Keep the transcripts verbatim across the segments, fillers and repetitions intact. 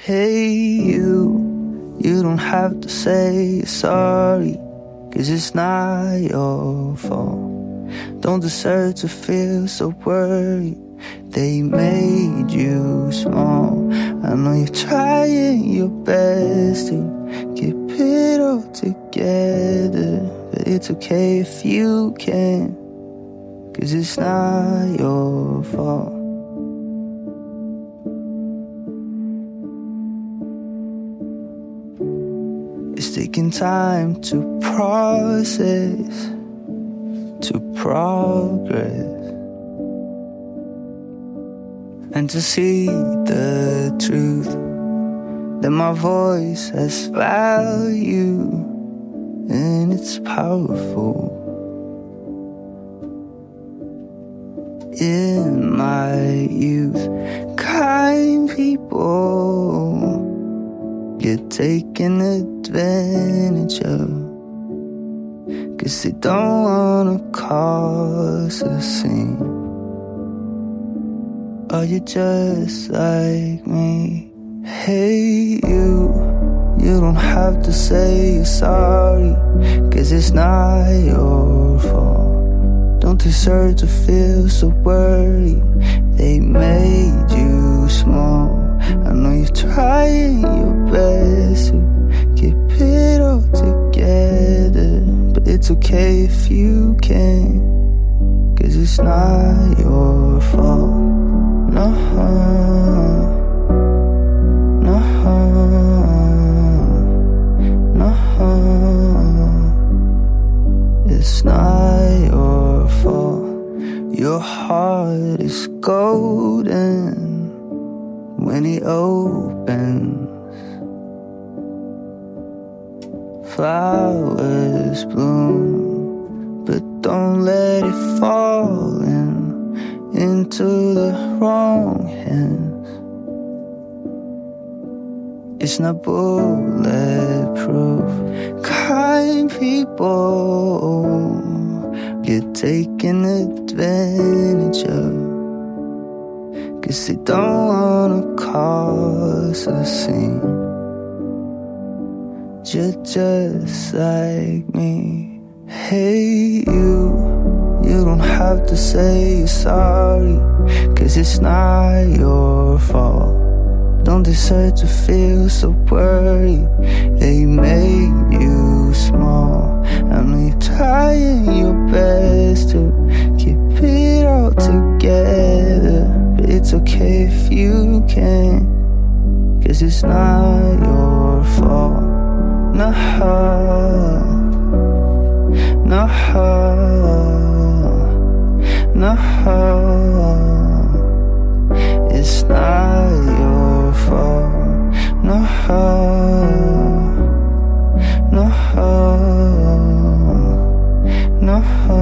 Hey you, you don't have to say sorry, 'cause it's not your fault. Don't deserve to feel so worried. They made you small. I know you're trying your best to keep it all together, but it's okay if you can't, 'cause it's not your fault. It's taking time to process, to progress, and to see the truth, that my voice has value and it's powerful. In my youth, kind people get taken advantage of, 'cause they don't wanna cause a scene. Are you just like me? Hey you, you don't have to say you're sorry, 'cause it's not your fault. Don't deserve to feel so worried. They made you small. I know you're trying your best to keep it all together, but it's okay if you can't, 'cause it's not your fault. No, no, no, it's not your fault. Your heart is golden when it opens. Flowers bloom, but don't let it fall in into the wrong hands. It's not bulletproof. Kind people get taken advantage of, 'cause they don't wanna cause a scene. You're just like me. Hey you, you don't have to say you're sorry, 'cause it's not your fault. Don't deserve to feel so worried. They made you small. I know you're trying your best to keep it all together, but it's okay if you can't, 'cause it's not your fault. No, no, no, it's not your fault. No, no, no.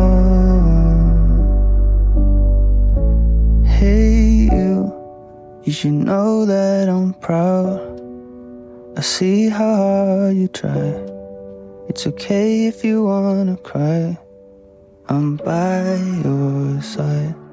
Hey you, you should know that I'm proud. I see how hard you try. It's okay if you wanna cry. I'm by your side.